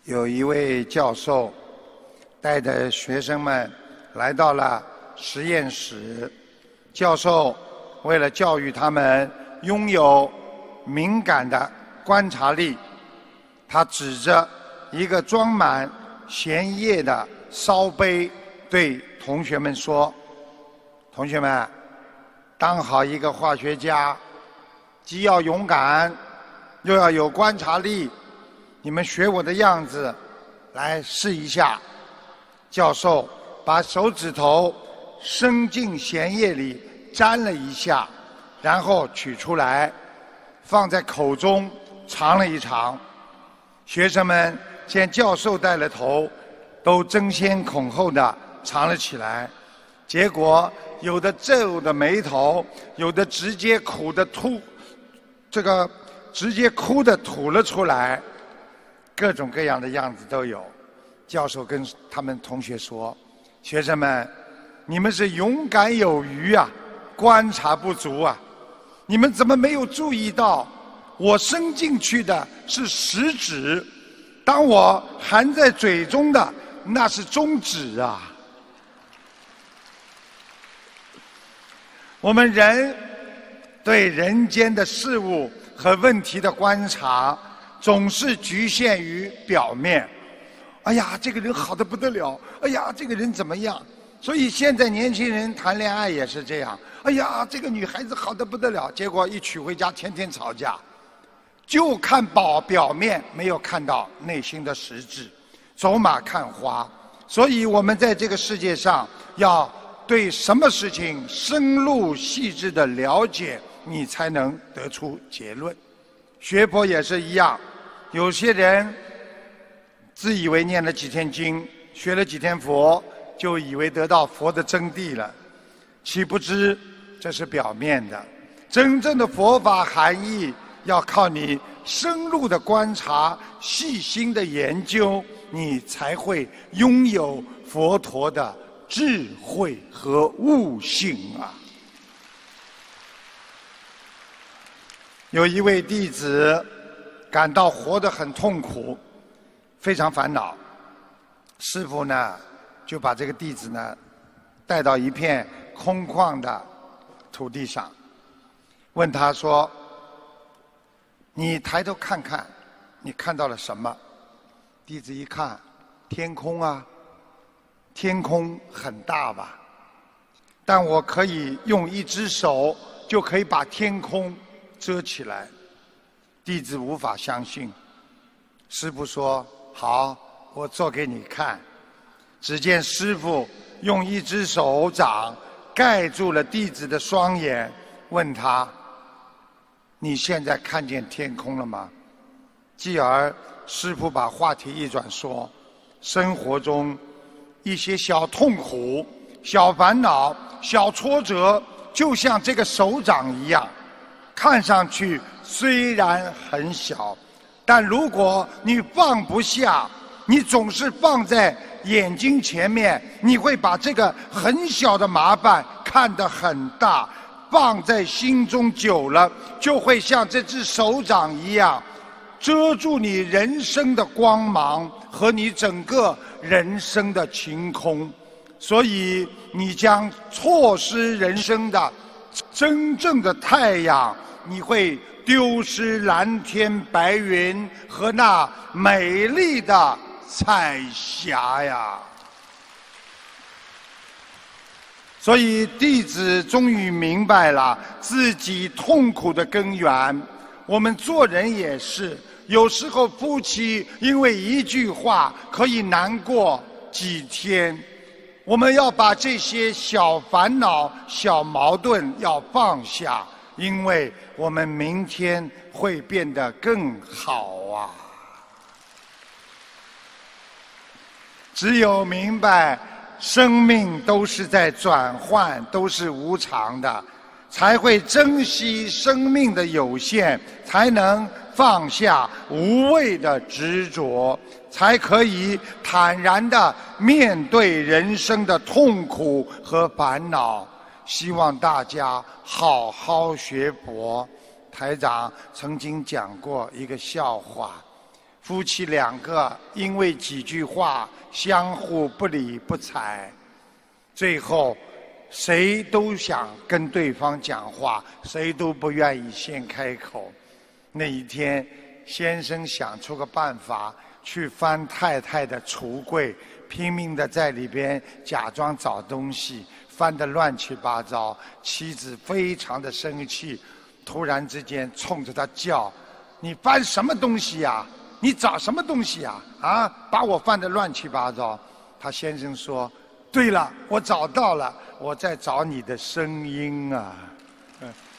有一位教授带着学生们来到了实验室。教授为了教育他们拥有敏感的观察力，他指着一个装满咸液的烧杯对同学们说：“同学们，当好一个化学家，既要勇敢，又要有观察力。你们学我的样子，来试一下。”教授把手指头伸进咸液里沾了一下，然后取出来，放在口中尝了一尝。学生们见教授带了头，都争先恐后地尝了起来。结果有的皱着眉头，有的直接哭的吐了出来，各种各样的样子都有。教授跟他们同学说：“学生们，你们是勇敢有余啊，观察不足啊！你们怎么没有注意到，我伸进去的是食指，当我含在嘴中的那是中指啊！”我们人对人间的事物和问题的观察，总是局限于表面。哎呀，这个人好得不得了！哎呀，这个人怎么样？所以现在年轻人谈恋爱也是这样。哎呀，这个女孩子好得不得了，结果一娶回家天天吵架，就看表面，没有看到内心的实质，走马看花。所以我们在这个世界上要对什么事情深入细致的了解，你才能得出结论。学佛也是一样，有些人自以为念了几天经，学了几天佛，就以为得到佛的真谛了，岂不知这是表面的。真正的佛法含义，要靠你深入的观察、细心的研究，你才会拥有佛陀的智慧和悟性啊！有一位弟子感到活得很痛苦，非常烦恼。师父呢，就把这个弟子呢带到一片空旷的土地上，问他说：“你抬头看看，你看到了什么？”弟子一看，天空啊，天空很大吧？但我可以用一只手就可以把天空遮起来。弟子无法相信。师父说：“好，我做给你看。”只见师父用一只手掌盖住了弟子的双眼，问他：“你现在看见天空了吗？”继而师父把话题一转说：“生活中一些小痛苦、小烦恼、小挫折，就像这个手掌一样，看上去虽然很小，但如果你放不下，你总是放在眼睛前面，你会把这个很小的麻烦看得很大，放在心中久了，就会像这只手掌一样，遮住你人生的光芒和你整个人生的晴空。所以你将错失人生的真正的太阳，你会丢失蓝天白云和那美丽的彩霞呀！”所以弟子终于明白了自己痛苦的根源。我们做人也是，有时候夫妻因为一句话可以难过几天。我们要把这些小烦恼、小矛盾要放下，因为我们明天会变得更好啊！只有明白生命都是在转换，都是无常的，才会珍惜生命的有限，才能放下无谓的执着，才可以坦然地面对人生的痛苦和烦恼。希望大家好好学佛。台长曾经讲过一个笑话， 夫妻两个因为几句话相互不理不睬，最后谁都想跟对方讲话，谁都不愿意先开口。那一天，先生想出个办法，去翻太太的橱柜，拼命地在里边假装找东西，翻得乱七八糟。妻子非常的生气，突然之间冲着他叫：“你翻什么东西呀？你找什么东西呀？啊，把我翻得乱七八糟。”他先生说：“对了，我找到了，我在找你的声音啊。”